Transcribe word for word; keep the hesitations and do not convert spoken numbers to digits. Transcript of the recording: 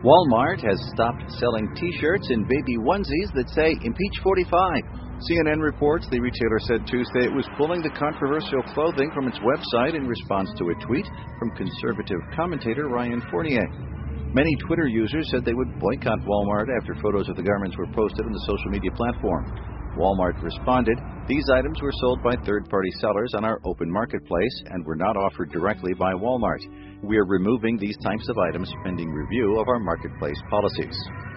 Walmart has stopped selling T-shirts and baby onesies that say Impeach forty-five. C N N reports the retailer said Tuesday it was pulling the controversial clothing from its website in response to a tweet from conservative commentator Ryan Fournier. Many Twitter users said they would boycott Walmart after photos of the garments were posted on the social media platform. Walmart responded, "These items were sold by third-party sellers on our open marketplace and were not offered directly by Walmart. We are removing these types of items pending review of our marketplace policies."